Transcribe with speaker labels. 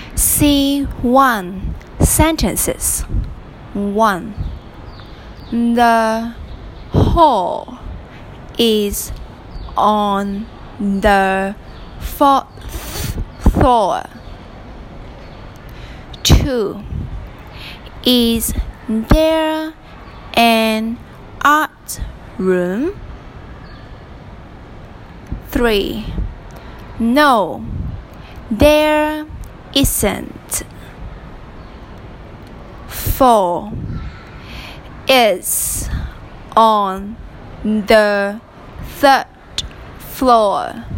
Speaker 1: C1 sentences. 1. The hall is on the 4th floor. 2. Is there an art room? 3. No, there isn't. 4. It's on the 3rd floor.